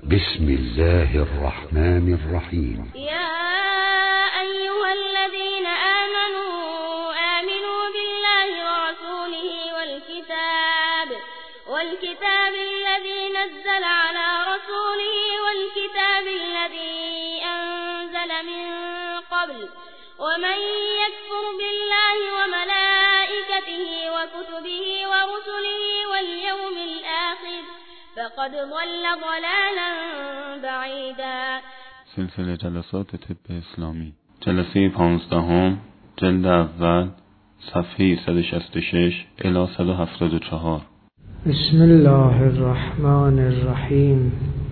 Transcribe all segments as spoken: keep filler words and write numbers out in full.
بسم الله الرحمن الرحيم. يا أيها الذين آمنوا آمنوا بالله ورسوله والكتاب والكتاب الذي نزل على رسوله والكتاب الذي أنزل من قبل ومن يكفر بالله وملائكته وكتبه ورسله واليوم الآخر فقد ضل ضلالا بعیدا. سلسله جلسات طب اسلامی، جلسه پانزدهم، جلد اول، صفحه صد و شصت و شش الی صد و هفتاد و چهار. بسم الله الرحمن الرحیم.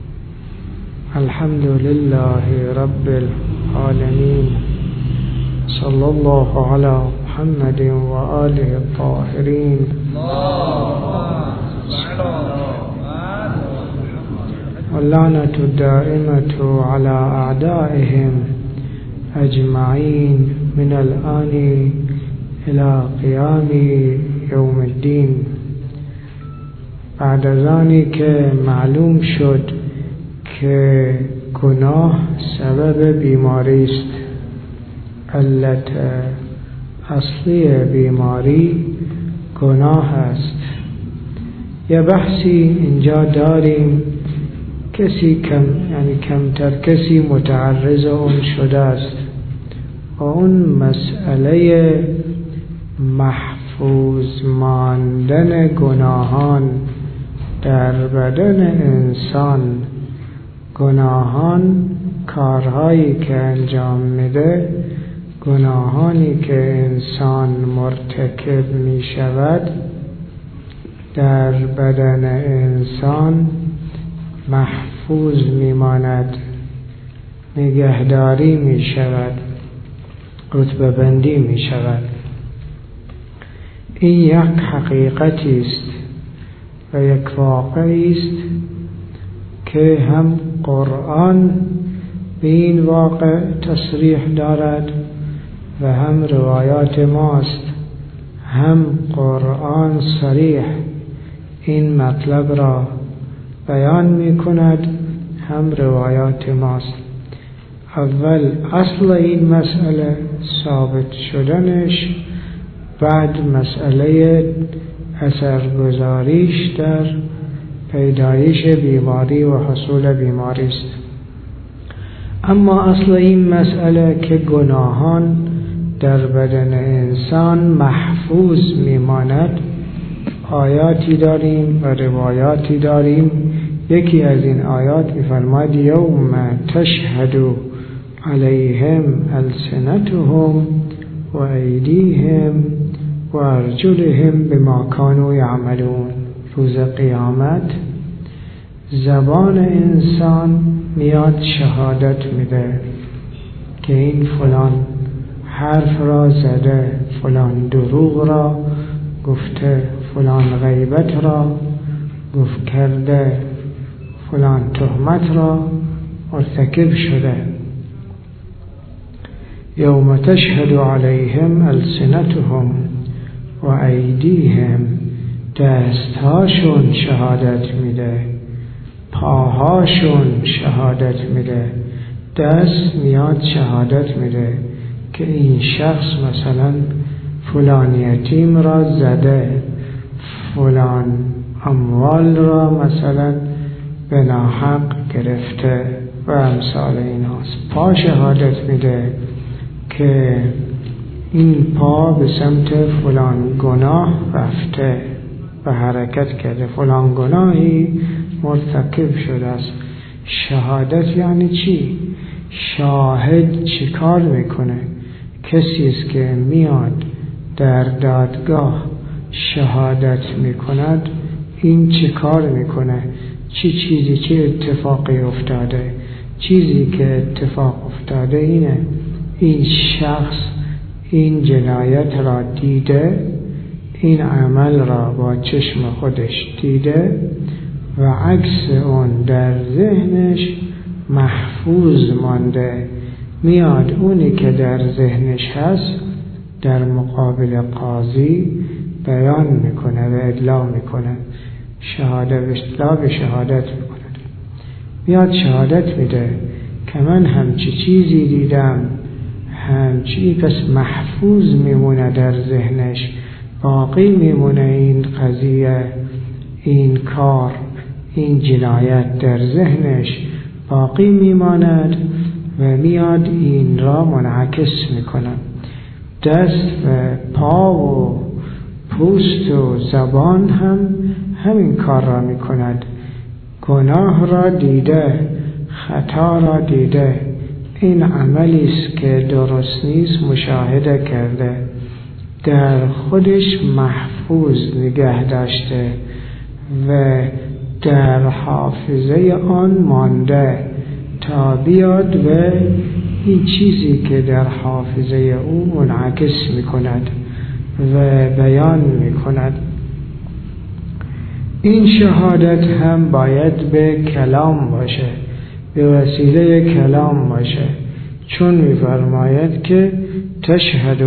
الحمد لله رب العالمین، صلی الله علی محمد و آله الطاهرین. واللعنة الدائمة على أعدائهم أجمعين من الآن إلى قيام يوم الدين. بعد ذلك که معلوم شد که گناه سبب بیماری است، علت اصلی بیماری گناه است. یه بحثی اینجا داریم، کسی کم یعنی کمتر کسی متعرض اون شده است و اون مسئله محفوظ ماندن گناهان در بدن انسان. گناهان کارهایی که انجام میده، گناهانی که انسان مرتکب می شود در بدن انسان محفوظ میماند، نگهداری می شود، رتبه بندی می شود. این یک حقیقتی است و یک واقعی است که هم قرآن به این واقع تصریح دارد و هم روایات ماست. هم قرآن صریح این مطلب را بیان می کند، هم روایات ماست. اول اصل این مسئله ثابت شدنش، بعد مسئله اثرگذاریش در پیدایش بیماری و حصول بیماری است. اما اصل این مسئله که گناهان در بدن انسان محفوظ میماند، آیاتی داریم و روایاتی داریم. یکی از این آیات می‌فرماید یوم تشهد علیهم السنتهم و ایدیهم و ارجلهم بما کانوا یعملون. روز قیامت زبان انسان میاد شهادت میده که این فلان حرف را زده، فلان دروغ را گفته، فلان غیبت را گفت کرده، فلان تهمت را مرتکب شده. یوم تشهد علیهم السنتهم و ایدیهم، دستهاشون شهادت میده، پاهاشون شهادت میده. دست میاد شهادت میده که این شخص مثلا فلان یتیم را زده، فلان اموال را مثلا به ناحق گرفته و امثال این هاست. پا شهادت میده که این پا به سمت فلان گناه رفته و حرکت کرده، فلان گناهی مرتکب شده است. شهادت یعنی چی؟ شاهد چی کار میکنه؟ کسی است که میاد در دادگاه شهادت میکند، این چه کار میکنه؟ چی چیزی چه اتفاقی افتاده؟ چیزی که اتفاق افتاده اینه، این شخص این جنایت را دیده، این عمل را با چشم خودش دیده و عکس اون در ذهنش محفوظ مانده. میاد اونی که در ذهنش هست در مقابل قاضی بیان میکنه و ادعا میکنه، شهاده به اشتلا به شهادت میکنه. میاد شهادت میده که من همچی چیزی دیدم، همچی، پس محفوظ میمونه در ذهنش، باقی میمونه این قضیه، این کار، این جنایت در ذهنش باقی میماند و میاد این را منعکس میکنه. دست و پا و پوست و زبان هم همین کار را میکند. گناه را دیده، خطا را دیده، این عملی است که درست نیست مشاهده کرده، در خودش محفوظ نگه داشته و در حافظه آن مانده تا بیاد و این چیزی که در حافظه او منعکس میکند و بیان میکند. این شهادت هم باید به کلام باشه، به وسیله کلام باشه، چون میفرماید که تشهد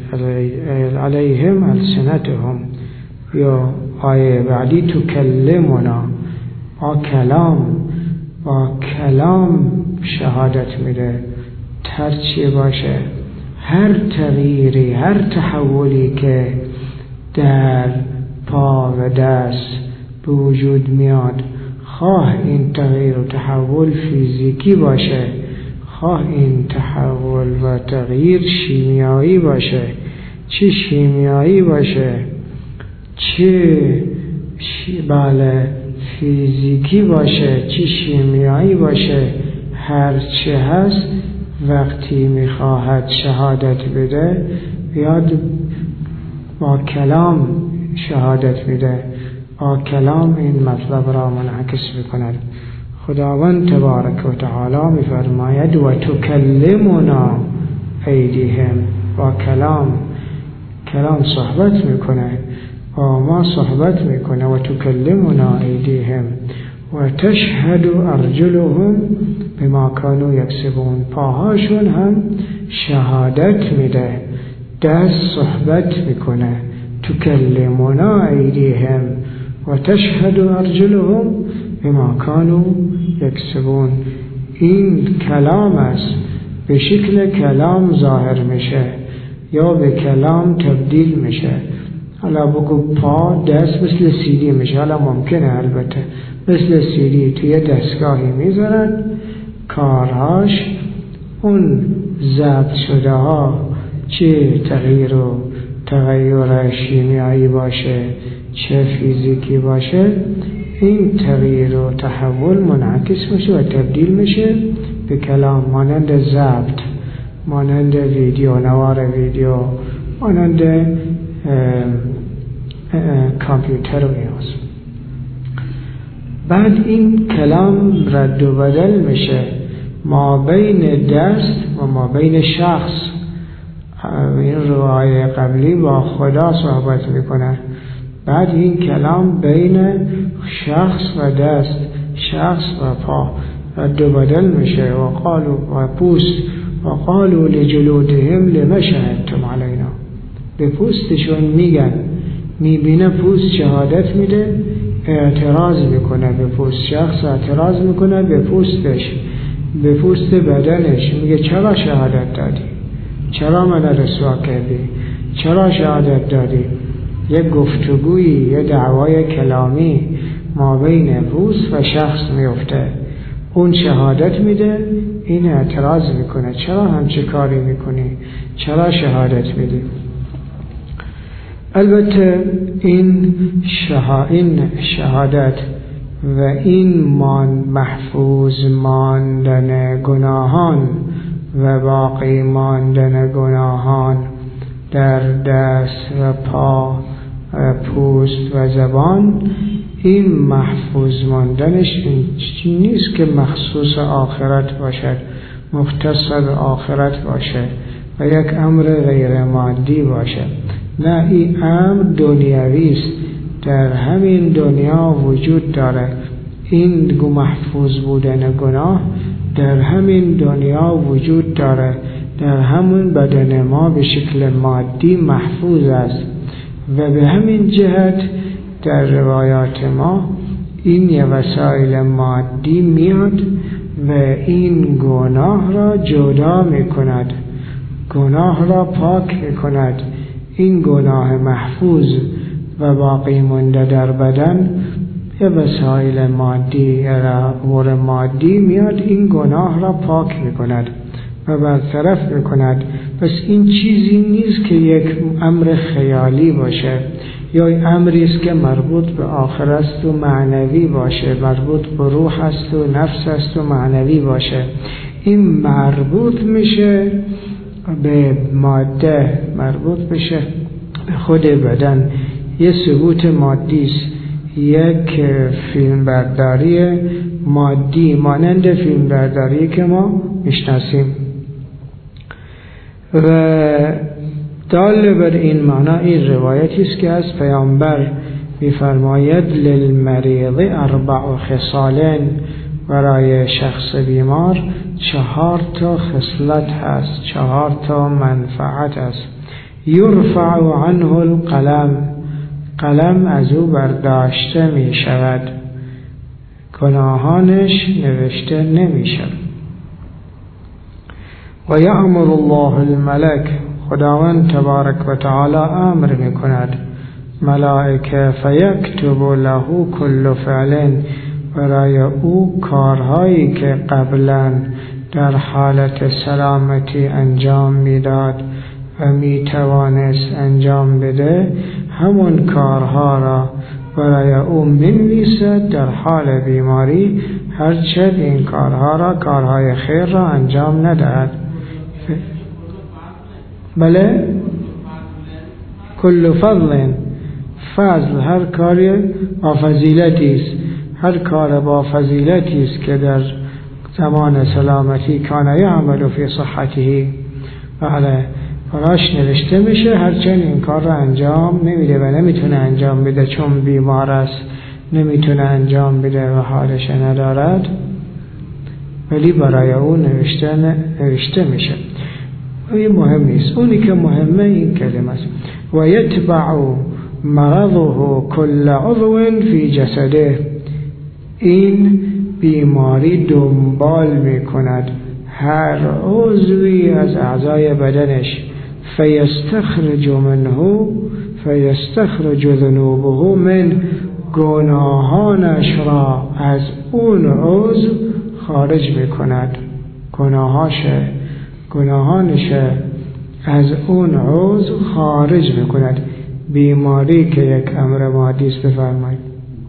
علیهم السنتهم، یا آیه بعدی تکلمنا، با کلام با کلام شهادت میده. هرچی باشه، هر تغییری، هر تحولی که در پا و دست به وجود میاد، خواه این تغییر و تحول فیزیکی باشه، خواه این تحول و تغییر شیمیایی باشه، چه شیمیایی باشه چه شی... بله فیزیکی باشه چه شیمیایی باشه، هر چه هست وقتی میخواهد شهادت بده بیاد با کلام شهادت میده، با کلام این مطلب را منعکس میکند. خداوند تبارک و تعالی میفرماید و تکلمنا ایدیهم، با کلام کلام صحبت میکنه، با ما صحبت میکنه. و تکلمنا ایدیهم و تشهد ارجلهم بما کانوا یکسبون، پاهاشون هم شهادت میده، دست صحبت میکنه. تکلمنا ایدیهم و تشهد ارجلهم بما کانوا یکسبون، این کلام است، به شکل کلام ظاهر میشه یا به کلام تبدیل میشه. حالا بگو پا دست مثل سیدی میشه، حالا ممکنه البته مثل سیدی توی دستگاهی میذارن، کارهاش اون ضبط شده ها چه تغییر و تغییر شیمیایی باشه چه فیزیکی باشه، این تغییر و تحول منعکس میشه و تبدیل میشه به کلام، مانند ضبط، مانند ویدیو، نوار ویدیو، مانند کامپیوتر و نیاز. بعد این کلام رد و بدل میشه ما بین دست و ما بین شخص. این روایه قبلی با خدا صحبت میکنه، بعد این کلام بین شخص و دست، شخص و پا رد و بدل میشه. و قالوا و پوست و قالوا لجلودهم لما شهدتم علینا، به پوستشون میگن، میبینه پوست شهادت میده، اعتراض میکنه به پوست، شخص اعتراض میکنه به پوستش، به پوست بدنش، میگه چرا شهادت دادی؟ چرا من رسوا کردی؟ چرا شهادت دادی؟ یک گفتگویی، یک دعوای کلامی ما بین پوست و شخص میفته، اون شهادت میده، این اعتراض میکنه چرا همچه کاری میکنی؟ چرا شهادت میدی؟ البته این, شها... این شهادت و این مان محفوظ ماندن گناهان و باقی ماندن گناهان در دست و پا و پوست و زبان، این محفوظ ماندنش این نیست که مخصوص آخرت باشد، مختص به آخرت باشه و یک امر غیر مادی باشه. نه، این امر دنیوی است، در همین دنیا وجود داره. این محفوظ بودن گناه در همین دنیا وجود داره، در همون بدن ما به شکل مادی محفوظ است و به همین جهت در روایات ما این یه وسایل مادی میاد و این گناه را جدا میکند، گناه را پاک میکند. این گناه محفوظ و باقی مونده در بدن یه وسایل مادی یا امور مادی میاد این گناه را پاک میکند و برطرف میکند. پس این چیزی نیست که یک امر خیالی باشه یا امری است که مربوط به آخرت است و معنوی باشه، مربوط به روح است و نفس است و معنوی باشه. این مربوط میشه به ماده، مربوط میشه به خود بدن، یه ثبوت مادی است، یک فیلمبرداری مادی مانند فیلمبرداری که ما میشناسیم. و دال بر این معنا این روایتی است که از پیامبر می‌فرماید للمریض اربع خصال، برای شخص بیمار چهار تا خصلت هست، چهار تا منفعت است. یرفع عنه القلم، قلم از او برداشته می شود، گناهانش نوشته نمی شود. و یأمر الله الملک، خداوند تبارک و تعالی امر می کند ملائکه فیکتب له کل فعل، برای او کارهایی که قبلا در حالت سلامتی انجام میداد و می توانست انجام بده، همون کارها را برای او منویسد در حال بیماری، هرچند این کارها را، کارهای خیر را انجام ندهد. بله، کل فضل، فضل هر کاری با فضیلتی است، هر کار با فضیلتی است که در زمان سلامتی کان یعمل فی صحته، بله براش نوشته میشه، هرچند این کار را انجام نمیده و نمیتونه انجام بده چون بیمار است، نمیتونه انجام بده و حالش ندارد، ولی برای او نوشته نوشته میشه. این مهم نیست، اونی که مهمه این کلمه است. و یتبع مرضه کل عضو فی جسده، این بیماری دنبال میکند هر عضوی از اعضای بدنش، فیستخرج منه فیستخرج ذنوبه من، گناهانش را از اون عضو خارج میکند، گناهاش گناهانش از اون عضو خارج میکند. بیماری که یک امر مادی است، بفرمایید.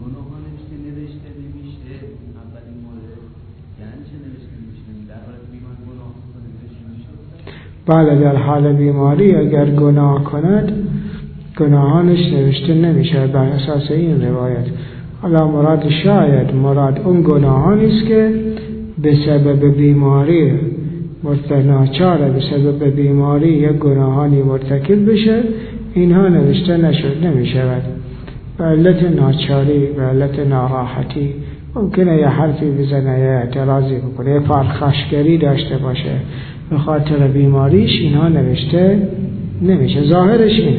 بله، در حال بیماری اگر گناه کند گناهانش نوشته نمیشه بر اساس این روایت. حالا مراد شاید مراد اون گناهانی است که به سبب بیماری مرتناچاره، به سبب بیماری یک گناهانی مرتکب بشه، اینها نوشته نشد نمیشود. به علت ناچاری، به علت ناراحتی ممکنه یه حرفی بزنه، یه اعتراضی بکنه، یه پرخاشگری داشته باشه، به خاطر بیماریش اینها نوشته نمیشه. ظاهرش اینه.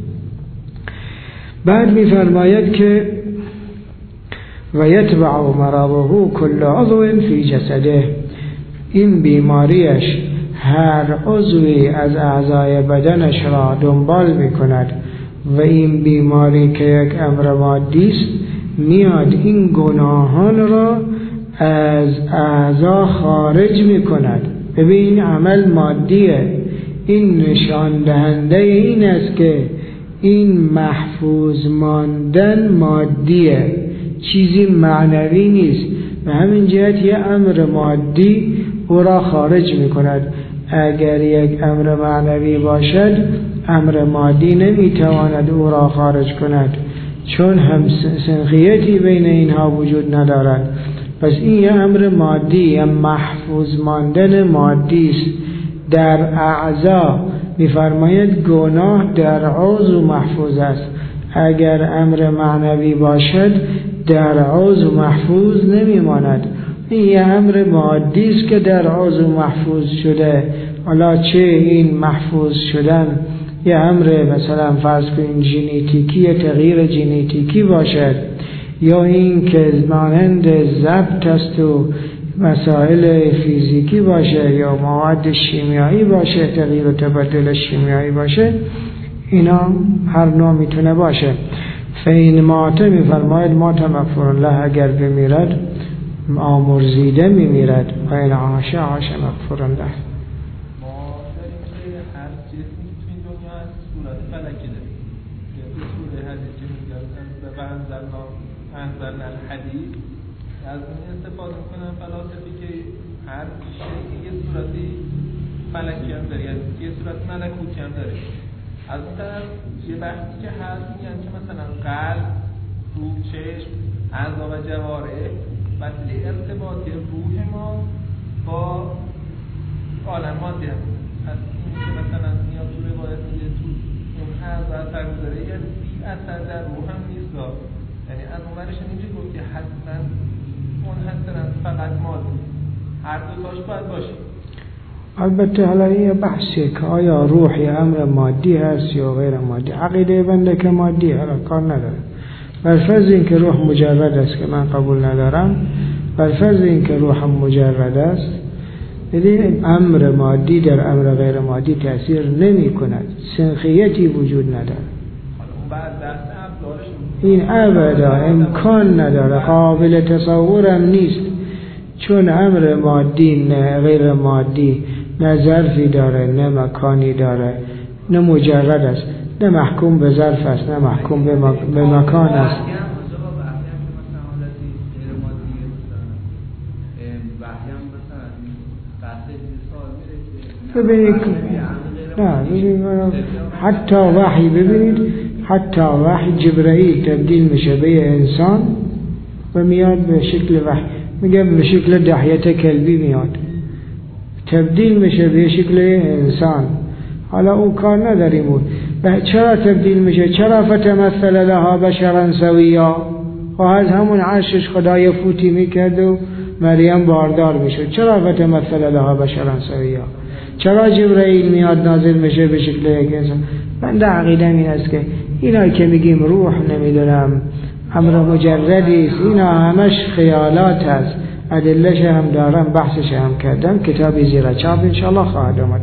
بعد میفرماید که و یتبع مرضه کل عضو فی جسده، این بیماریش هر عضوی از اعضای بدنش را دنبال میکند و این بیماری که یک امر مادی است میاد این گناهان را از اعضا خارج میکند. ببین عمل مادیه، این نشان دهنده این است که این محفوظ ماندن مادیه، چیزی معنوی نیست. به همین جهت یه امر مادی او را خارج می کند. اگر یک امر معنوی باشد امر مادی نمی تواند او را خارج کند، چون هم سنخیتی بین اینها وجود ندارد. پس این یه امر مادی، یه محفوظ ماندن مادی است در اعضا. می‌فرماید گناه در عضو محفوظ است. اگر امر معنوی باشد در عضو محفوظ نمی‌ماند. این یه امر مادی است که در عضو محفوظ شده. حالا چه این محفوظ شدن یه امر مثلا فرض کنین ژنتیکی، تغییر ژنتیکی باشد، یا این که مانند ضبط است و مسائل فیزیکی باشه یا مواد شیمیایی باشه، تغییر و تبدل شیمیایی باشه، اینا هر نوع میتونه باشه. فین مات میفرماید مات مغفور له، اگر بمیرد آمرزیده میمیرد، و این عاش عاش مغفور له. انزلنا الحديث از این استفاده میکنن فلاسفی که هر شیء یه صورتی فلکی هم داره، یه صورت ملکوتی هم داره. از اون طرف یه بحثی که هست میگن که مثلا قلب، روح، چشم، اعضا و جوارح وسیله ارتباطی روح ما با عالم مادی هم هست. این که مثلا میاد تو روایت میگه تو اون اعضا اثر میذاره، یه بی اثر در روح هم نیست. یعنی از اونورش نمیشه گفت که حتما منحصرا فقط مادی، هر دو تاش باید باشه. البته حالا یه بحثی که آیا روح یه امر مادی هست یا غیر مادی. عقیده بنده که مادی، حالا کار نداره. بر فرض این که روح مجرد است که من قبول ندارم، بر فرض این که روح هم مجرد است، یعنی امر مادی در امر غیر مادی تأثیر نمی کند، سنخیتی وجود نداره. بعد دست این ابدا امکان نداره، قابل تصورم نیست، چون امر مادی نه غیر مادی نه ظرفی داره نه مکانی داره، نه مجرد است، نه محکوم به ظرف است نه محکوم به, مک... به مکان است. ببینید نه ببینید حتی وحی، ببینید حتی وحی جبرائیل تبدیل میشه به انسان و میاد به شکل وحی، میگه به شکل دحیه کلبی میاد، تبدیل میشه به شکل انسان. حالا اون کار نداریم بود چرا تبدیل میشه، چرا فتمثل لها بشرا سویا، و از همون عرشش خدای فوتی میکرد و مریم باردار میشه، چرا فتمثل لها بشرا سویا، چرا جبرائیل میاد نازل میشه به شکل یک انسان. بنده عقیدم این است که اینا که میگیم روح نمیدونم امر مجردی است، اینا همش خیالات هست، ادلهش هم دارم، بحثش هم کردم، کتابی زیر چاپ انشاءالله خواهد آمد.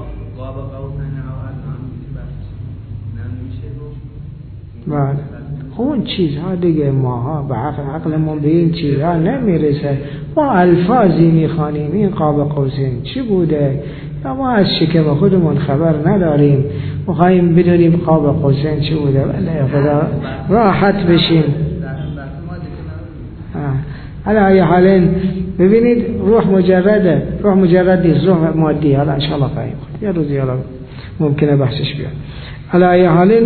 بله اون چیزها دیگه ماها به عقل عقلمون به این چیزها نمیرسه، ما الفاظی میخوانیم این قاب قوسین چی بوده، یا ما از شکم خودمون خبر نداریم، میخواییم بدونیم قاب قوسین چی بوده. ولی خدا راحت بشیم. حالا یه حالین ببینید روح مجرده، روح مجرد نیست، روح مادی. حالا انشاءالله خواهیم خود یه روزی حالا ممکنه بحثش بیاد. حالا یه حالین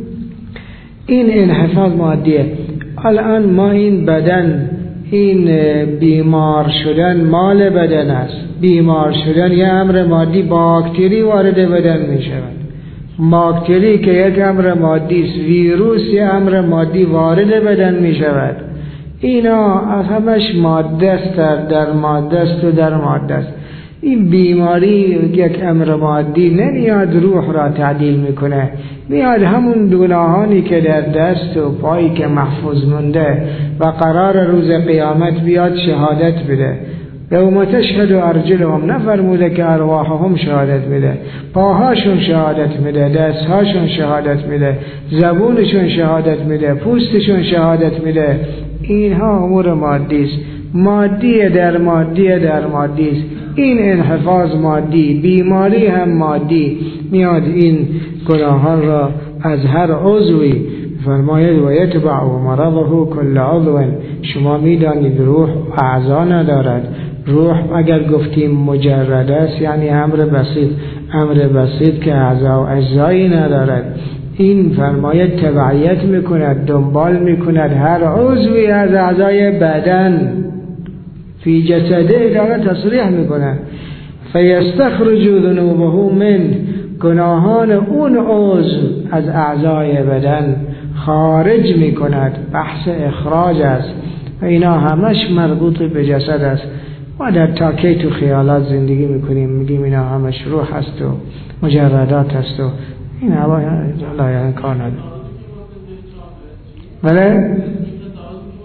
این انحفاظ مادیه. الان ما این بدن، این بیمار شدن مال بدن است، بیمار شدن یه امر مادی، باکتری وارد بدن می شود، باکتری که یک امر مادی است، ویروس یه امر مادی وارد بدن می شود. اینا از همش ماده است، در ماده است و در ماده است. این بیماری یک امر مادی نمیاد روح را تعدیل میکنه، میاد همون گناهانی که در دست و پایی که محفوظ مونده و قرار روز قیامت بیاد شهادت بده. یوم تشهد ارجلهم، نفرموده که ارواحهم شهادت میده، پاهاشون شهادت میده، دستهاشون شهادت میده، زبونشون شهادت میده، پوستشون شهادت میده. اینها امور مادی است، مادی در مادی در مادی است. این انحفاظ مادی، بیماری هم مادی، میاد این گناهان را از هر عضوی فرماید و یتبع و مرضه کل عضو. شما میدانید روح اعضا ندارد. روح اگر گفتیم مجرد است یعنی امر بسیط، امر بسیط که اعضا و اجزایی ندارد. این فرماید تبعیت میکند، دنبال میکند هر عضوی از اعضای بدن فی جسده داره تصریح میکنن. فیستخرج ذنوبه من، گناهان اون عضو از اعضای بدن خارج میکند. بحث اخراج است و اینا همش مربوط به جسد است. ما در تاکی تو خیالات زندگی میکنیم، میگیم اینا همش روح هست و مجردات هست و این هوا لا امکان نداره. بله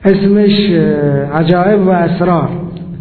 اسمش عجائب و اسرار.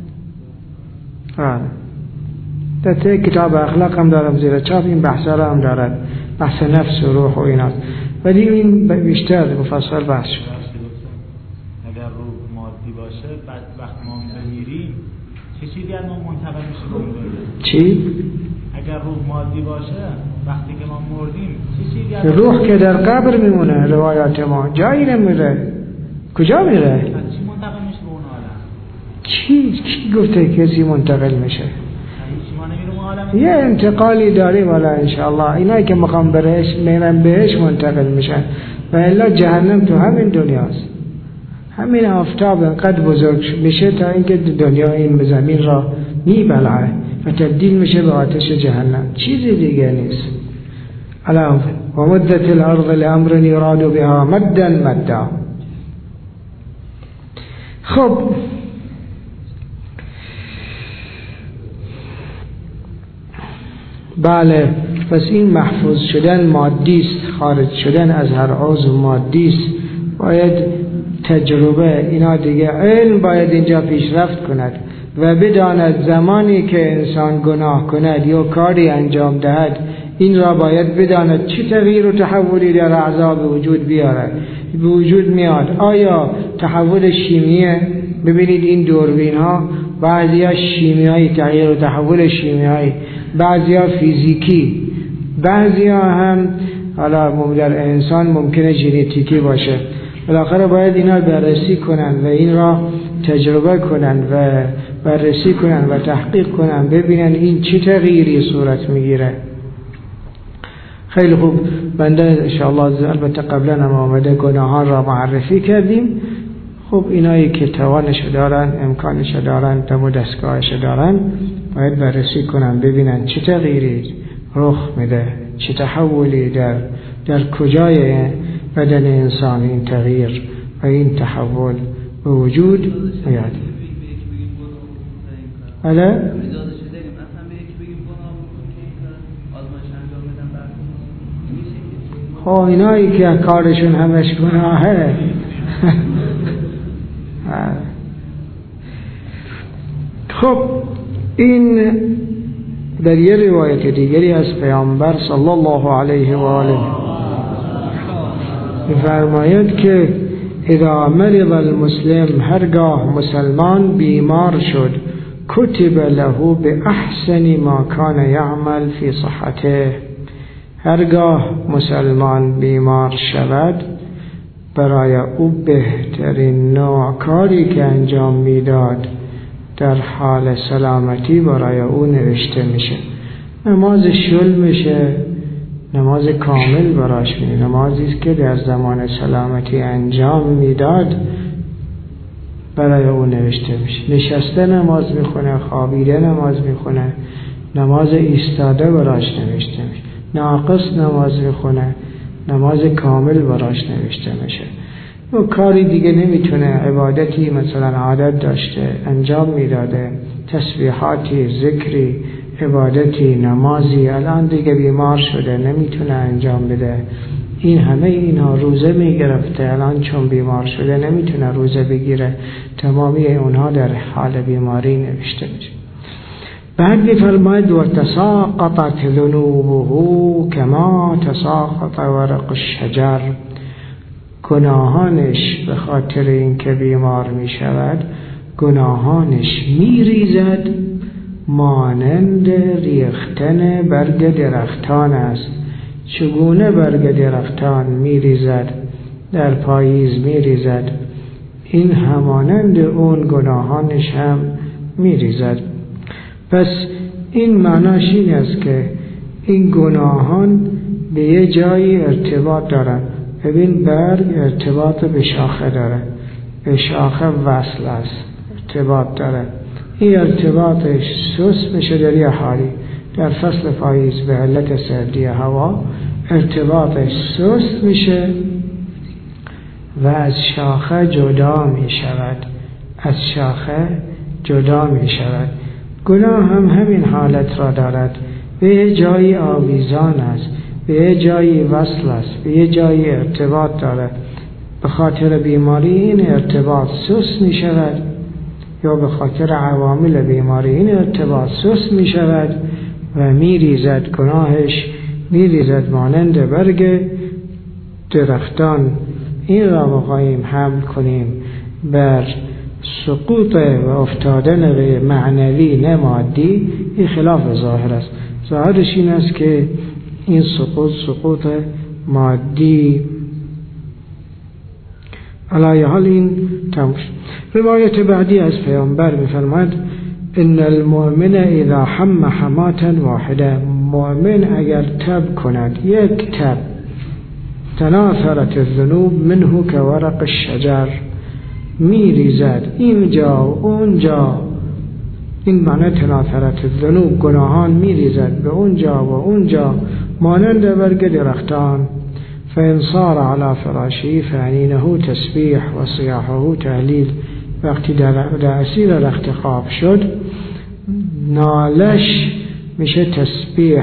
در ته کتاب اخلاق هم دارم زیر چاپ، این بحثا را هم دارد، بحث نفس و روح و ایناست، ولی این بیشتر مفصل بحث شد. اگر روح مادی باشه بعد وقت ما بمیریم چه چیزی از ما منتقل میشه به اون دنیا؟ چی؟ اگر روح مادی باشه وقتی که ما مردیم چه چیزی از روح که در قبر میمونه، روایات ما جایی نمیره. کجا میره؟ چی منتقل میشه به اون عالم؟ چی کی گفته کسی منتقل میشه؟ ما یه انتقالی داری والا انشاءالله. اینایی که مقام برهش میرن بهش منتقل میشن و الا جهنم تو همین دنیاست. همین آفتاب انقدر بزرگ میشه تا اینکه دنیا این زمین را میبلعه و تبدیل میشه به آتش جهنم، چیزی دیگه نیست. الان و مدت الارض لامر یراد بها مدا مدا. خب بله، پس این محفوظ شدن مادی است، خارج شدن از هر عضو مادی است. باید تجربه، اینا دیگه علم باید اینجا پیشرفت کند و بداند زمانی که انسان گناه کند یا کاری انجام دهد این را باید بداند چه تغییر و تحولی در اعضا به وجود بیارد، به وجود میاد. آیا تحول شیمیه؟ ببینید این دوربین ها بعضی ها شیمیایی، تغییر و تحول شیمیایی، بعضی ها فیزیکی، بعضی ها هم حالا در انسان ممکنه ژنتیکی باشه. بالاخره باید اینا بررسی کنن و این را تجربه کنن و بررسی کنن و تحقیق کنن، ببینن این چه تغییری صورت میگیره. خیلی خوب، بنده انشاءالله البته قبلا هم آمده گناهان را معرفی کردیم. خب اینایی که توانش دارن، امکانش دارن، دم و دستگاهش دارن، باید بررسی کنن ببینن چه تغییری رخ میده، چه تحولی در در کجای بدن انسان این تغییر و این تحول به وجود میاد. بله؟ خب اینایی که کارشون همش گناهه خب این در یه روایت دیگری از پیامبر صلی الله علیه و آله می‌فرماید که اذا مرض المسلم، هرگاه مسلمان بیمار شد، کتب له باحسن ما کان یعمل فی صحته، هرگاه مسلمان بیمار شود برای او بهترین نوع کاری که انجام میداد در حال سلامتی برای او نوشته میشه. نماز شل میشه، نماز کامل براش میشه، نمازی است که در زمان سلامتی انجام میداد برای او نوشته میشه. نشسته نماز میخونه، خوابیده نماز میخونه، نماز ایستاده براش نوشته میشه. ناقص نماز میخونه، نماز کامل براش نوشته میشه. و کاری دیگه نمیتونه، عبادتی مثلا عادت داشته انجام میداده، تسبیحاتی، ذکری، عبادتی، نمازی، الان دیگه بیمار شده نمیتونه انجام بده، این همه اینها روزه میگرفته، الان چون بیمار شده نمیتونه روزه بگیره، تمامی اونها در حال بیماری نوشته میشه. بعد میفرماید و تساقطت ذنوبه کما تساقط ورق الشجر، گناهانش به خاطر اینکه بیمار می شود گناهانش می ریزد مانند ریختن برگ درختان است. چگونه برگ درختان می ریزد در پاییز می ریزد، این همانند اون گناهانش هم می ریزد. پس این معناش این است که این گناهان به یه جایی ارتباط دارن. ببین برگ ارتباط به شاخه داره، به شاخه وصل است، ارتباط داره. این ارتباطش سست میشه در یه حالی، در فصل پاییز به علت سردی هوا ارتباطش سست میشه و از شاخه جدا می شود، از شاخه جدا می شود. گناه هم همین حالت را دارد، به یه جایی آویزان است، به یه جایی وصل است، به یه جایی ارتباط دارد. به خاطر بیماری این ارتباط سست می شود یا به خاطر عوامل بیماری این ارتباط سست می شود و می ریزد، گناهش می ریزد مانند برگ درختان. این را بخواهیم حمل کنیم بر سقوط و افتادن معنوی نه مادی، این خلاف ظاهر است. ظاهرش این است که این سقوط سقوط مادی. علی حال این تموش. روایت بعدی از پیامبر می‌فرماید ان المؤمن اذا حم حماتا واحده، مؤمن اگر تب کند یک تب، تناثرت الذنوب منه كورق الشجر، میریزد اینجا و اونجا. این معنی تناثرت الذنوب، گناهان میریزد به اونجا و اونجا مانند برگ درختان. فإن صار على فراشه فعنینه تسبیح و صیاحه تهلیل. وقتی در, در اسیر رخت خواب شد نالش میشه تسبیح،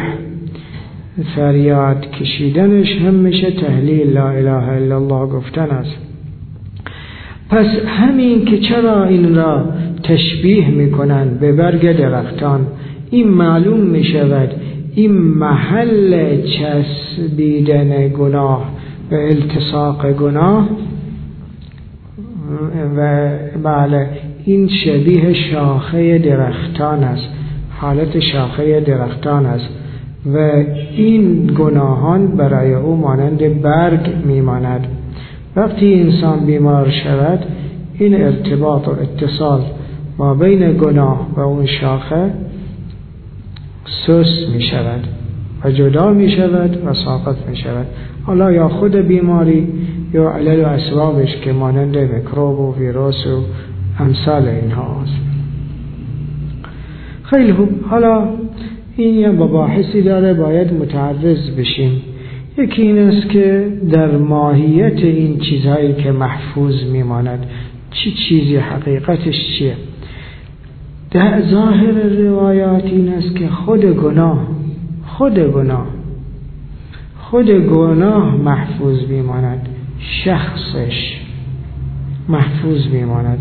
فریاد کشیدنش هم میشه تهلیل، لا اله الا الله گفتن است. پس همین که چرا این را تشبیه میکنن به برگ درختان، این معلوم میشود این محل چسبیدن گناه و التصاق گناه و بله این شبیه شاخه درختان است، حالت شاخه درختان است و این گناهان برای او مانند برگ میماند. وقتی انسان بیمار شود این ارتباط و اتصال ما بین گناه و اون شاخه سست می شود و جدا می شود و ساقط می شود. حالا یا خود بیماری یا علل و اسبابش که مانند میکروب و ویروس و امثال اینها است. خیلی خوب، حالا این یه مباحثی داره باید متعرض بشیم. یکی این است که در ماهیت این چیزهایی که محفوظ میماند چی چیزی، حقیقتش چیه؟ در ظاهر روایات این است که خود گناه خود گناه خود گناه محفوظ میماند، شخصش محفوظ میماند،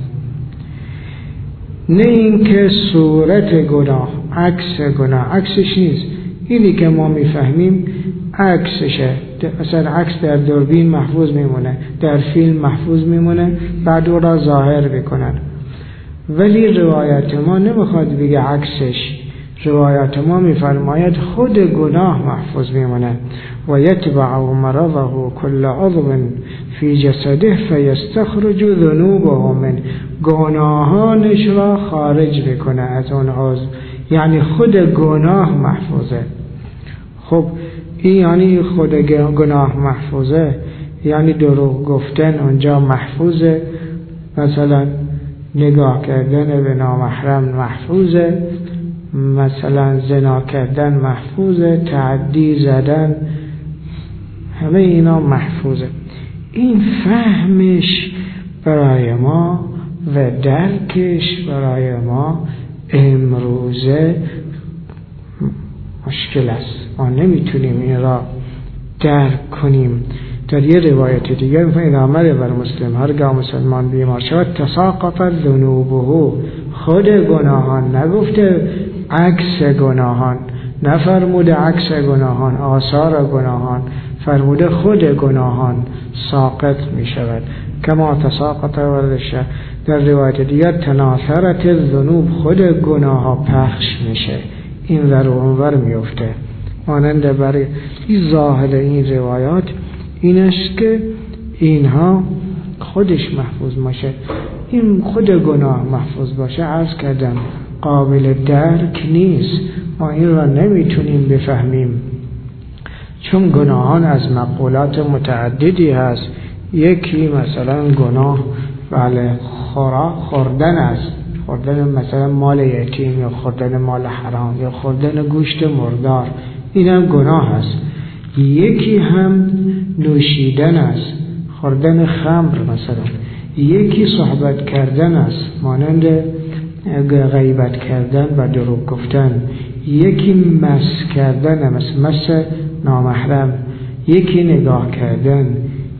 نه اینکه صورت گناه، عکس گناه، عکسش نیست. اینی که ما میفهمیم عکسشه، مثلا عکس در دوربین محفوظ میمونه، در فیلم محفوظ میمونه، بعد او را ظاهر بکنن. ولی روایت ما نمیخواد بگه عکسش، روایت ما میفرماید خود گناه محفوظ میمونه. و یتبع مرضه کل عضو فی جسده فیستخرج ذنوبه من، گناهانش را خارج میکنه از اون عضو، یعنی خود گناه محفوظه. خب این یعنی خود گناه محفوظه، یعنی دروغ گفتن اونجا محفوظه، مثلا نگاه کردن به نامحرم محفوظه، مثلا زنا کردن محفوظه، تعدی زدن، همه اینا محفوظه. این فهمش برای ما و درکش برای ما امروزه مشکل است. ما نمیتونیم این را درک کنیم. در یه روایت دیگر میفرماید آمده بر مسلم هرگاه مسلمان بیمار شود تساقط ذنوبه، خود گناهان، نگفته عکس گناهان، نفرموده عکس گناهان، آثار گناهان، فرموده خود گناهان ساقط می شود. کما تساقط ورشه، در روایت دیگر تناثرت الذنوب، خود گناه ها پخش میشه، این ور و اون ور میفته. مانند برای این ظاهر این روایات این است که اینها خودش محفوظ باشه، این خود گناه محفوظ باشه. عرض کردم قابل درک نیست، ما این را نمیتونیم بفهمیم، چون گناهان از مقولات متعددی هست. یکی مثلا گناه بله خورا خوردن است، خوردن مثلا مال یتیم یا خوردن مال حرام یا خوردن گوشت مردار، این هم گناه است. یکی هم نوشیدن است، خوردن خمر مثلا. یکی صحبت کردن است، مانند غیبت کردن و دروغ گفتن. یکی مس کردن است، مس نامحرم. یکی نگاه کردن،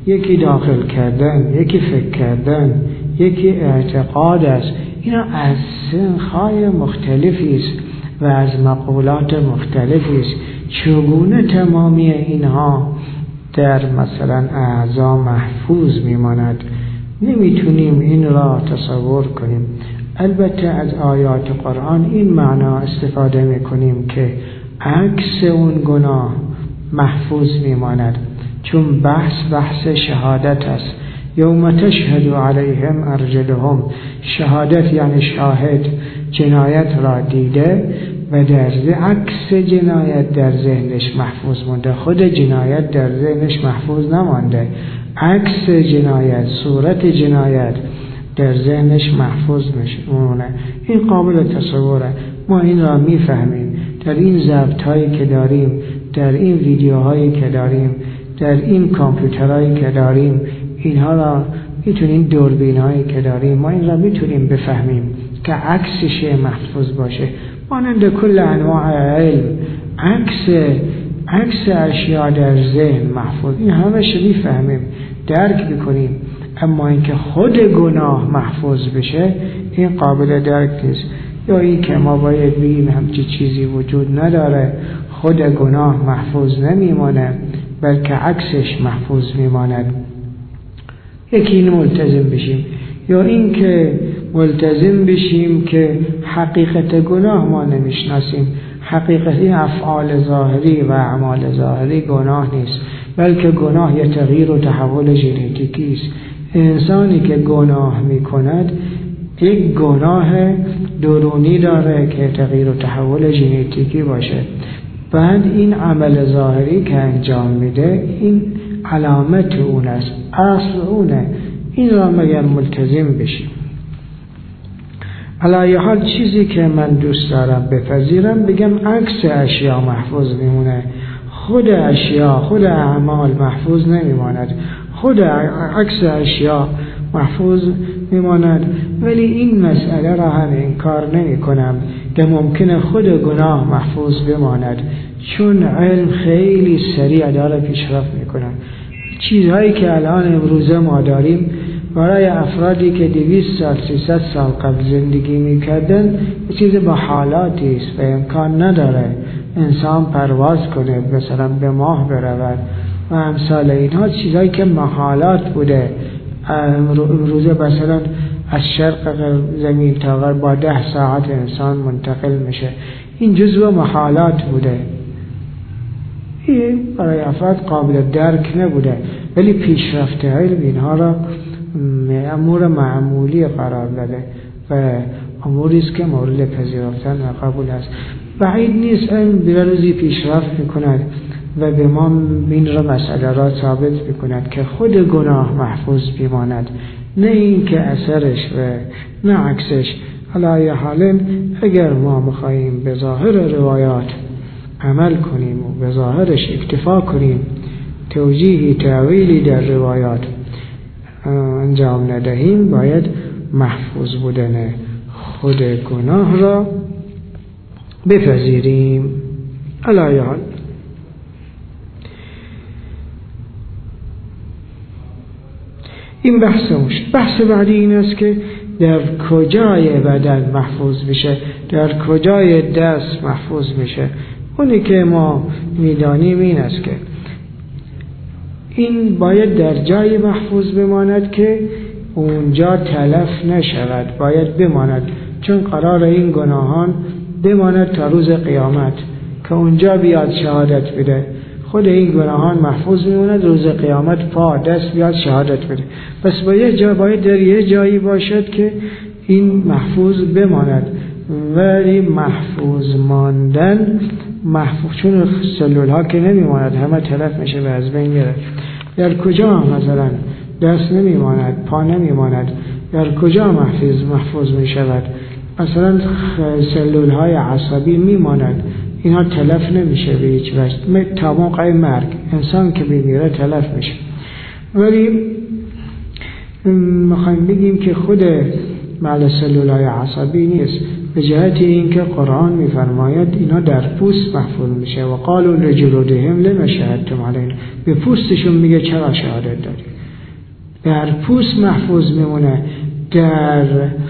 یکی داخل کردن، یکی فکر کردن، یکی اعتقاد است. اینا از سنخهای مختلفی است و از مقولات مختلفی است. چگونه تمامی اینها در مثلا اعضا محفوظ میماند نمیتونیم این را تصور کنیم. البته از آیات قرآن این معنا استفاده میکنیم که عکس اون گناه محفوظ میماند، چون بحث بحث شهادت است. یوم تشهد علیهم ارجلهم، شهادت یعنی شاهد جنایت را دیده و در عکس جنایت در ذهنش محفوظ مونده، خود جنایت در ذهنش محفوظ نمانده، عکس جنایت، صورت جنایت در ذهنش محفوظ میمونه. این قابل تصوره، ما این را میفهمیم در این ضبط هایی که داریم، در این ویدیوهایی که داریم، در این کامپیوترهایی که داریم، اینها را میتونیم، دوربین هایی که داریم، ما این را میتونیم بفهمیم که عکسش محفوظ باشه. مانند کل انواع علم، عکس عکس اشیاء در ذهن محفوظ، این همه میفهمیم، درک بکنیم. اما اینکه خود گناه محفوظ بشه این قابل درک نیست. یا این که ما باید بگیم همچی چیزی وجود نداره، خود گناه محفوظ نمیمانه بلکه عکسش محفوظ میماند. یکی این ملتزم بشیم، یا این که ملتزم بشیم که حقیقت گناه ما نمیشناسیم. حقیقت این افعال ظاهری و اعمال ظاهری گناه نیست، بلکه گناه یه تغییر و تحول ژنتیکی است. انسانی که گناه میکند یک گناه درونی داره که تغییر و تحول ژنتیکی باشه. بعد این عمل ظاهری که انجام میده این علامت اون است، اصل اونه. این را مگر ملتزم بشیم. علی حال چیزی که من دوست دارم بپذیرم بگم عکس اشیاء محفوظ میمونه، خود اشیاء، خود اعمال محفوظ نمیماند. خود عکس اشیاء محفوظ میماند، ولی این مسئله را هم انکار نمی کنم که ممکنه خود گناه محفوظ بماند، چون علم خیلی سریع داره پیشرفت میکنه. چیزهایی که الان امروزه ما داریم برای افرادی که دویست سال سیصد سال قبل زندگی میکردن یه چیز با حالاتی است و امکان نداره انسان پرواز کنه، مثلا به ماه برود و امثال اینها، چیزهایی که محالات بوده. امروزه مثلا از شرق زمین تا غرب با ده ساعت انسان منتقل میشه، این جزو محالات بوده، این برای افراد قابل درک نبوده، ولی پیشرفت علم اینها را امور معمولی قرار داده و اموری است که مورد پذیرفتن و قبول است. بعید نیست علم به روزی پیشرفت میکند و به ما این را مسئله را ثابت میکند که خود گناه محفوظ بیماند، نه این که اثرش و نه عکسش. علی حال اگر ما بخواهیم به ظاهر روایات عمل کنیم و به ظاهرش اکتفا کنیم، توجیهی تعویلی در روایات انجام ندهیم، باید محفوظ بودن خود گناه را بپذیریم. علی حال این بحث مشت. بحث بعدی این است که در کجای بدن محفوظ بشه، در کجای دست محفوظ بشه. اونی که ما میدانیم این است که این باید در جای محفوظ بماند که اونجا تلف نشود، باید بماند، چون قرار این گناهان بماند تا روز قیامت که اونجا بیاد شهادت بده. خود این گناهان محفوظ میموند، روز قیامت پا دست بیاد شهادت بده. پس باید جا باید در یه جایی باشد که این محفوظ بماند. ولی محفوظ ماندن محفوظ، چون سلول ها که نمیماند، همه تلف میشه و از بین میره. در کجا مثلا دست نمیماند، پا نمیماند، در کجا محفوظ محفوظ میشود؟ مثلا سلول های عصبی میماند، اینا تلف نمیشه به هیچ وجه تا موقع مرگ. انسان که میمیره تلف میشه. ولی میخوایم بگیم که خود مال سلول های عصبی نیست، به جهت اینکه قرآن میفرماید اینا در پوست محفوظ میشه. و قالوا لجلودهم لما شهدتم علینا، به پوستشون میگه چرا شهادت دادید. در پوست محفوظ میمونه، در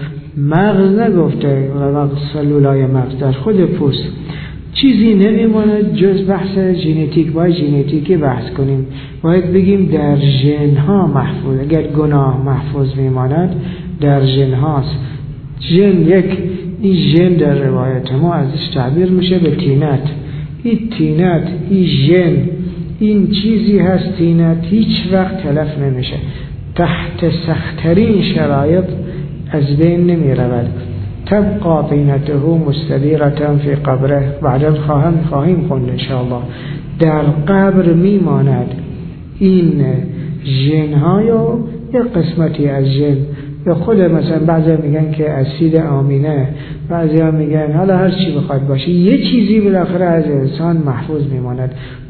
مغز نگفته و سلولای مغز، در خود پوست چیزی نمیمونه جز بحث ژنتیک. باید ژنتیکی بحث کنیم، باید بگیم در ژن ها محفوظ. اگر گناه محفوظ میماند در ژن هاست. ژن یک، این ژن در روایت ما ازش تعبیر میشه به تینت. این تینت، این ژن، این چیزی هست تینت هیچ وقت تلف نمیشه، تحت سختترین شرایط از بین نمی رود. تبقى طینته مستدیرة فی قبره. بعدا خواهم خواهیم خوند انشاءالله. در قبر میماند. این ژن ها یا یک قسمتی از ژن، یا خود مثلا بعضی میگن که اسید آمینه، بعضی ها میگن حالا هر چی بخواد باشه، یه چیزی بالاخره از انسان محفوظ میماند،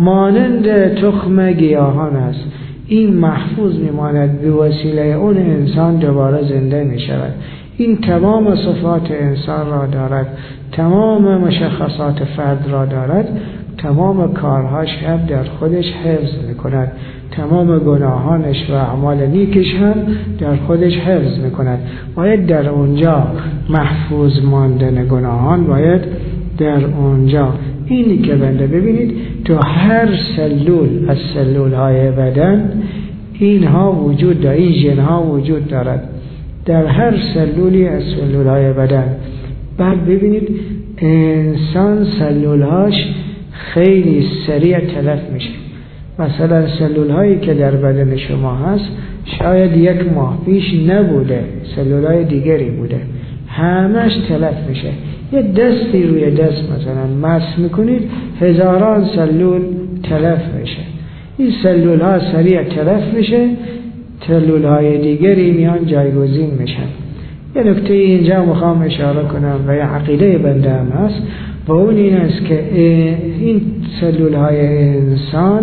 مانند تخم گیاهان است. این محفوظ میماند، به وسیله اون انسان دوباره زنده میشود. این تمام صفات انسان را دارد، تمام مشخصات فرد را دارد، تمام کارهاش هم در خودش حفظ میکند، تمام گناهانش و اعمال نیکش هم در خودش حفظ میکند. باید در اونجا محفوظ ماندن گناهان باید در اونجا. اینی که بنده ببینید تو هر سلول از سلول های بدن اینها وجود دارد، این ژن ها وجود دارد در هر سلولی از سلول های بدن. بعد ببینید انسان سلول هاش خیلی سریع تلف میشه. مثلا سلول هایی که در بدن شما هست شاید یک ماه پیش نبوده، سلول های دیگری بوده، همش تلف میشه. یه دستی روی دست مثلا مس میکنید هزاران سلول تلف میشه. این سلول ها سریع تلف میشه، سلول های دیگری میان جایگزین میشن. یه نکته اینجا میخوام اشاره کنم و یه عقیده بنده هم هست و اون این است که این سلول های انسان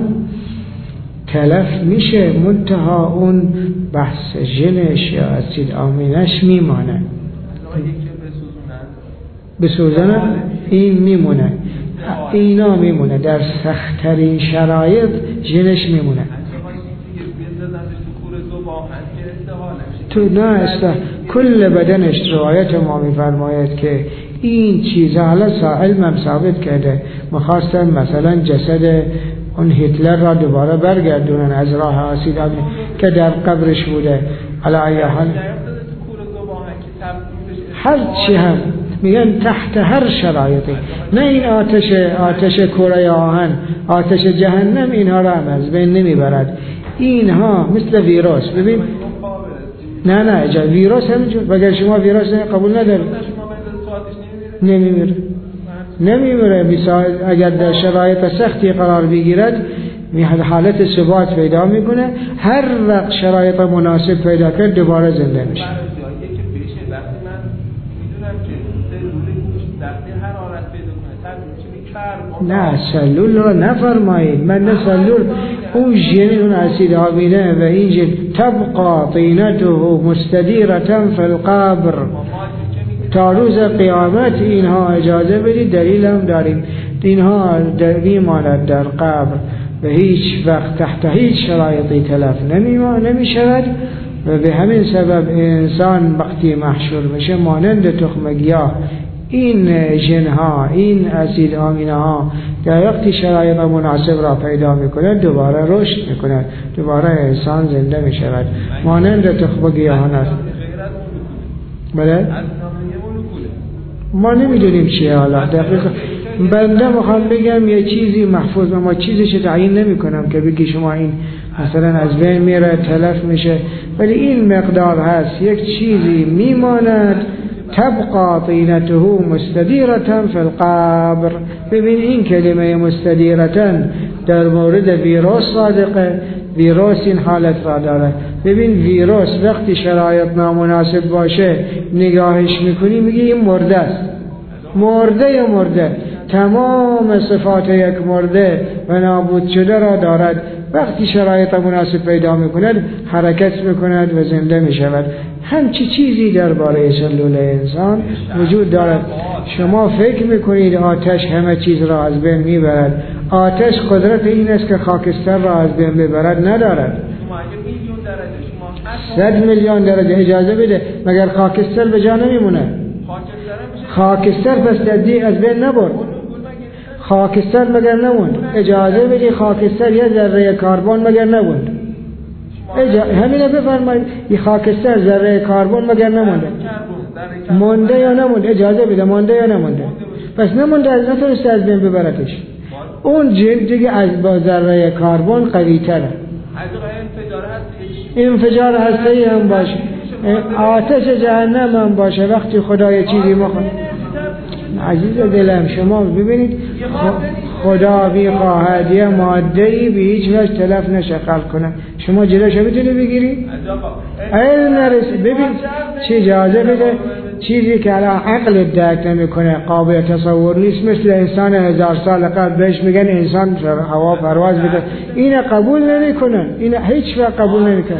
تلف میشه، منتها اون بحث ژنش یا اسید آمینش میمانه. بسوزنه این میمونه، اینا میمونه در سخت‌ترین شرایط ژنش میمونه. تو نه است کل بدنش. روایت ما میفرماید که این چیزا حالا علم هم ثابت کرده، میخواستن مثلا جسد اون هیتلر را دوباره برگردونن از راه اسید که در قبرش بوده. علی حال هر چی هم میگن تحت هر شرایطی، نه این آتش آتش کره آهن، آتش جهنم اینها را هم از بین نمیبرد. اینها مثل ویروس. ببین نه نه اجازه ویروس همینجور، وگر شما ویروس قبول ندارید نمیمیره نمیمیره مثلا اگر در شرایط سختی قرار بگیرد حالت ثبات پیدا میکنه، هر وقت شرایط مناسب پیدا کرد دوباره زنده میشه. نه سلول را نفرمایید، من نه سلول، اون ژن اون اسید آمینه و این ژن تبقى طینته مستدیرة فی القبر تا روز قیامت. اینها اجازه بدید دلیل هم داریم، اینها میماند در قبر و هیچ وقت تحت هیچ شرایطی تلف نمی شود و به همین سبب انسان وقتی محشور میشه مانند تخم گیاه این ژن ها، این اسید آمینه ها در وقتی شرایط مناسب را پیدا میکنه دوباره رشد میکنه، دوباره انسان زنده میشود مانند تخم گیاهان است. بله ما نمیدونیم چیه حالا دقیقا. بنده میخوام بگم یه چیزی محفوظ، اما چیزش تعیین نمی کنم که بگی شما این مثلا از بین میره تلف میشه، ولی این مقدار هست، یک چیزی میماند تبقى طینته مستدیرة فی القبر. ببین این کلمه مستدیرة در مورد ویروس صادقه، ویروس این حالت را داره. ببین ویروس وقتی شرایط نامناسب باشه نگاهش میکنی میگی این مرده است، مرده یا مرده، تمام صفات یک مرده و نابود شده را دارد. وقتی شرایط مناسب پیدا میکند حرکت میکند و زنده میشود. همچی چیزی درباره سلول انسان وجود دارد. شما فکر میکنید آتش همه چیز را از بین میبرد؟ آتش قدرت این است که خاکستر را از بین ببرد ندارد. صد میلیون درجه. اجازه بده، مگر خاکستر به جا نمیمونه؟ خاکستر پس تبدیل از بین نبرد. خاکستر مگر نموند؟ اجازه بدی خاکستر یه ذره کربن مگر نموند؟ اجا... همینه بفرمایید، این خاکستر ذره کربن مگر نمونده؟ مونده یا نمونده؟ اجازه بده، مونده یا نمونده؟ پس نمونده، از نتونسته از بین ببرتش. اون جن دیگه از با ذره کربن قوی تره. انفجار هسته‌ای هم باشه، آتش جهنم هم باشه. وقتی خدا یه چیزی مخواد، عزیز دلم شما ببینید، خدا می‌خواهد یه ماده‌ای به هیچ وجه تلف نشه خلق کنه، شما جلوش میتونی بگیری؟ علم نرسی. ببین چی جازه بده، چیزی که الان عقل درک نمی‌کنه، قابل تصور نیست، مثل انسان هزار سال قبل بهش میگن انسان هوا پرواز بده، این قبول نمی‌کنه، این هیچ وقت قبول نمی‌کنه.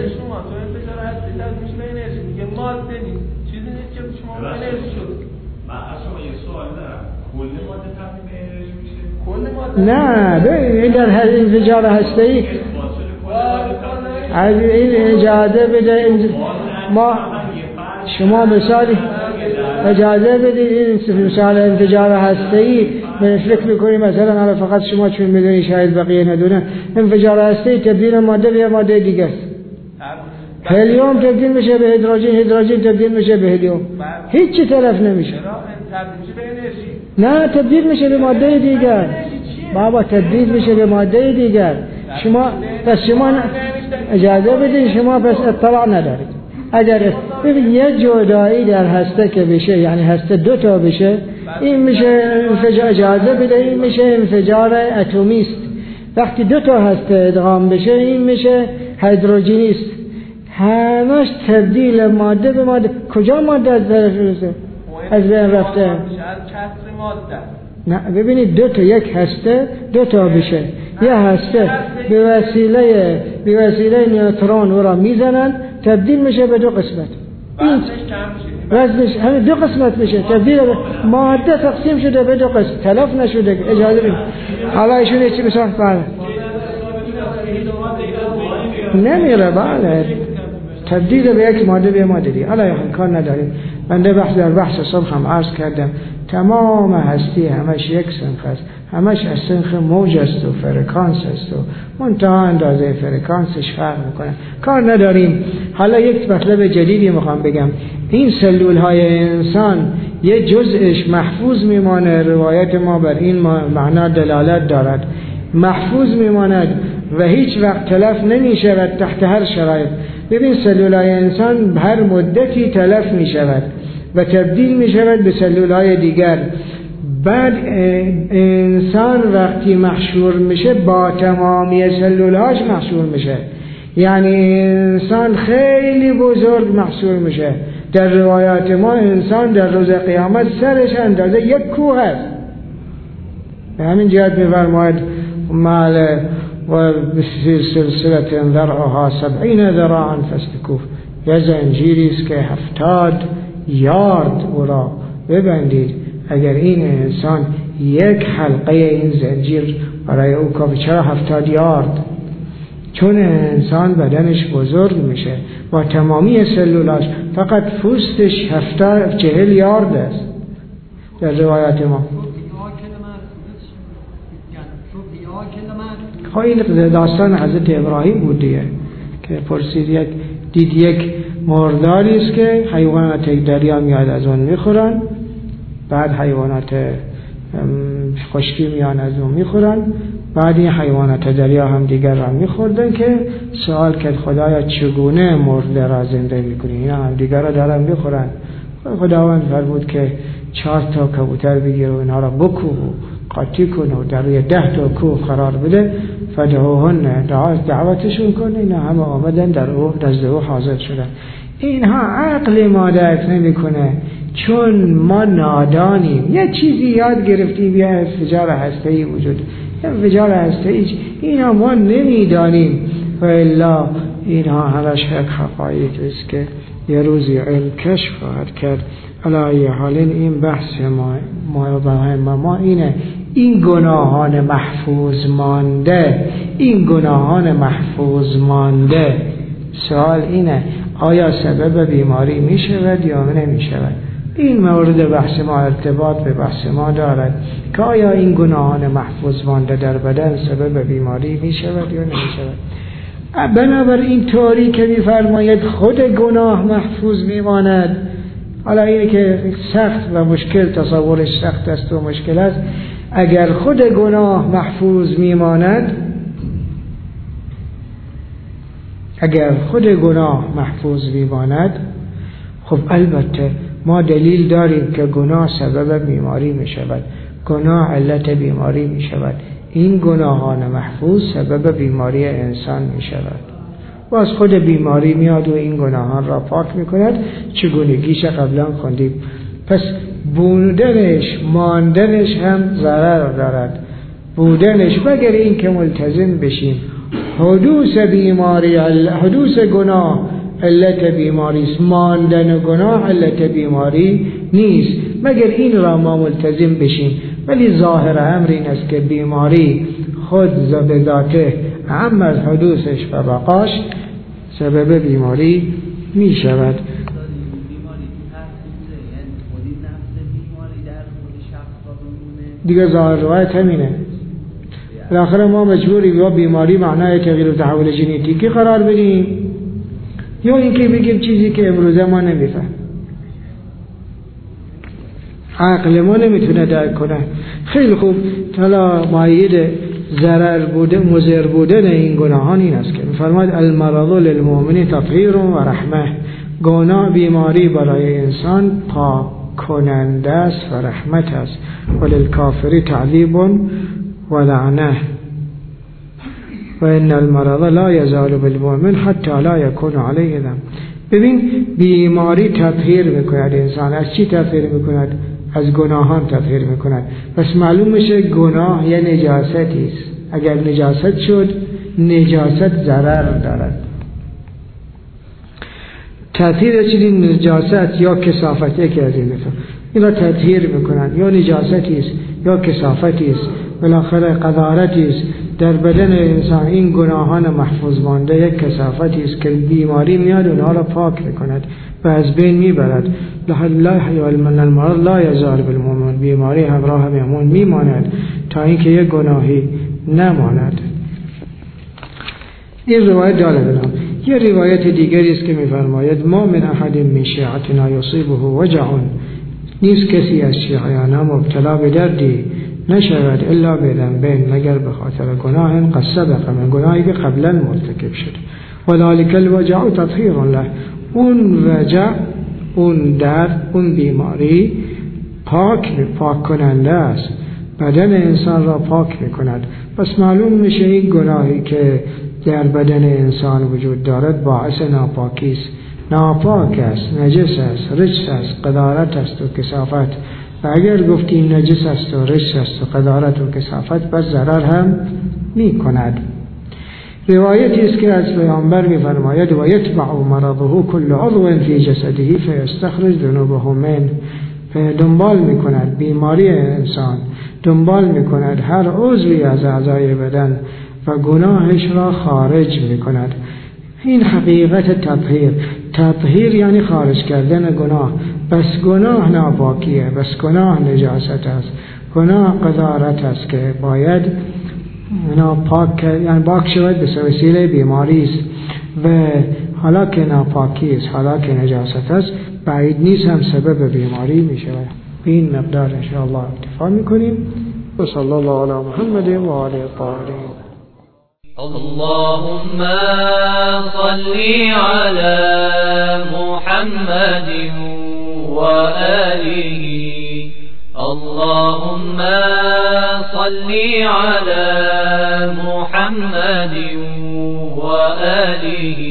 نه این در انفجار هسته‌ای از این اجازه بده، ما شما مثالی اجازه بدید این مثال انفجار هسته‌ای من فکر می‌کنیم مثلا حالا فقط شما چون می‌دونی شاید بقیه ندونن، انفجار هسته‌ای تبدیل ماده به ماده دیگه است. هلیوم تبدیل میشه به هیدروژن، هیدروژن تبدیل میشه به هلیوم، هیچ چی تلف نمیشه. نه تبدیل میشه به ماده دیگر بابا، تبدیل میشه به ماده دیگر. شما پس شما اجازه بدین، شما پس اطلاع ندارید. اگر ببین یه جدایی در هسته که بشه، یعنی هسته دو تا بشه، این میشه انفجار، اجازه بده این میشه انفجار اتمی است. وقتی دو تا هسته ادغام بشه این میشه هیدروژنی است. همش تبدیل ماده به ماده. کجا ماده از بین از بین رفته؟ نه ببینید دو تا، یک هسته دو تا بشه، یه هسته به وسیله به وسیله نیوترون او را میزنن تبدیل میشه به دو قسمت، این وزنش همه دو قسمت میشه، تبدیل به ماده تقسیم شده به دو قسمت، تلف نشده. اجازه بدید حالا ایشون چی مثلا کنه نمیره، بله تبدیل به یک ماده به ماده دیگه. حالا امکان نداریم. بنده بحث در بحث صبح هم عرض کردم، تمام هستی همش یک سنخ است، همش از سنخ موج است و فرکانس است و منتها اندازه فرکانسش فرق میکنه، کار نداریم. حالا یک مطلب جدیدی میخوام بگم، این سلول های انسان یه جزءش محفوظ میمانه، روایت ما بر این معنا دلالت دارد، محفوظ میماند و هیچ وقت تلف نمیشه و تحت هر شرایط. ببین سلولای انسان هر مدتی تلف می شود و تبدیل می شود به سلولای دیگر. بعد انسان وقتی محشور میشه با تمامی سلولهاش محشور میشه، یعنی انسان خیلی بزرگ محشور میشه. در روایات ما انسان در روز قیامت سرش اندازه یک کوه است. به همین جهت می‌فرماید مال و بسیر سلسلت ذرعها سبعین ذراعا فاسلکوه، یا زنجیری است که هفتاد یارد او را ببندید. اگر این انسان یک حلقه این زنجیر برای او کافی، چرا هفتاد یارد؟ چون انسان بدنش بزرگ میشه با تمامی سلولاش، فقط پوستش هفتاد چهل یارد است در روایات ما. خب این داستان حضرت ابراهیم بود دیگه، که پرسید یک دید یک مرداری است که حیوانات دریا میاد از اون میخورن، بعد حیوانات خشکی میان از اون میخورن، بعد این حیوانات دریا هم دیگر را میخوردن، که سوال کرد خدایا چگونه مرده را زنده میکنی؟ اینا هم دیگر را دارن میخورن. خداوند فرمود که چهار تا کبوتر بگیر و اینها را بکو قاطی کن و در روی ده تا کوه قرار بده، فدعوهن دعوتشون کن. اینا همه آمدن در او نزد او حاضر شدن. اینها عقل ما درک نمیکنه، چون ما نادانیم. یه چیزی یاد گرفتیم، یه انفجار هسته‌ای وجود، انفجار هسته‌ای اینا ما نمیدانیم، و الا اینها همش حقایق است که یه روزی علم کشف خواهد کرد. علی حال این بحث ما ما ما, ما اینه، این گناهان محفوظ مانده، این گناهان محفوظ مانده، سوال اینه آیا سبب بیماری می شود یا نمی شود. این مورد بحث ما ارتباط به بحث ما دارد که آیا این گناهان محفوظ مانده در بدن سبب بیماری می شود یا نمی شود. بنابراین طوری که می فرماید خود گناه محفوظ می ماند. حالا اینه که سخت و مشکل، تصورش سخت است و مشکل است. اگر خود گناه محفوظ می ماند، اگر خود گناه محفوظ می ماند، خب البته ما دلیل داریم که گناه سبب بیماری می شود، گناه علت بیماری می شود. این گناهان محفوظ سبب بیماری انسان می شود و از خود بیماری میاد و این گناهان را پاک می کند. چگونگیش قبلا خوندیم. پس بودنش ماندنش هم ضرر دارد. بودنش مگر این که ملتزم بشیم حدوث بیماری حدوث گناه علت بیماری است، ماندن گناه علت بیماری نیست مگر این را ما ملتزم بشیم. ولی ظاهر امر این است که بیماری خود به ذاته اهم از حدوثش و بقاش سبب بیماری می شود. دیگه ظاهر روایت همینه. بالاخره ما مجبوری با بیماری معنای تغییر و تحول ژنتیکی قرار بدیم یا اینکه بگیم چیزی که امروزه ما نمیفهم، عقل ما نمیتونه درک کنه. خیلی خوب. حالا مایید ضرر بودن مضر بودن این گناهان این است که می‌فرماید المرض للمؤمن تطهیر و رحمه. گناه بیماری برای انسان پاک کننده است و رحمت است. وللکافر تعذیب و لعنه و ان المرض لا یزال بالمؤمن حتی لا یکون علیه ذنب. ببین بیماری تطهیر میکند انسان. از چی تطهیر میکند؟ از گناهان تطهیر میکند. پس معلوم میشه گناه یه نجاستی است. اگر نجاست شد نجاست ضرر دارد. تطهیر چنین نجاست یا کثافتی که از این مثلا این را تطهیر میکنند، یا نجاستی است یا کثافتی است، بالاخره قذارتی است در بدن انسان. این گناهان محفوظ مانده یک کثافتی است که بیماری میاد اونها را پاک میکند و از بین میبرد. لا یحیی من المرض لا یزال بالمؤمن. بیماری همراه مؤمن میماند تا اینکه یک گناهی نماند. این روایت داره. یه روایت دیگری است که میفرماید ما من احد من شیعتنا یصیبه وجع. نیست کسی از شیعیان مبتلا به دردی نشود الا بذنبین، مگر به خاطر گناه قد سبق، من گناهی که قبلا مرتکب شد. وذلک الوجع تطهیر له. اون وجع، اون درد، اون بیماری پاک پاک کننده است، بدن انسان را پاک میکند. پس معلوم میشه این گناهی که در بدن انسان وجود دارد باعث ناپاکی است، ناپاک است، نجس است، رجس است، قذارت است و کثافت. و اگر گفتیم نجس است و رجس است و قذارت و کثافت پس ضرر هم می کند. روایتی است که از پیامبر می فرماید و یتبع مرضه کل عضو فی جسده فیستخرج ذنوبه من. دنبال می کند بیماری انسان، دنبال می کند هر عضوی از اعضای بدن و گناهش را خارج می کند. این حقیقت تطهیر. تطهیر یعنی خارج کردن گناه. بس گناه ناپاکیه، بس گناه نجاست است، گناه قذارت است که باید ناپاک، یعنی پاک شود به وسیله بیماری است. و حالا که ناپاکی است، حالا که نجاست است، بعید نیست هم سبب بیماری می شود. به این مقدار انشاءالله اکتفا می کنیم. و صلی الله علی محمد و آله الطاهرین. اللهم صل على محمد وآله. اللهم صل على محمد وآله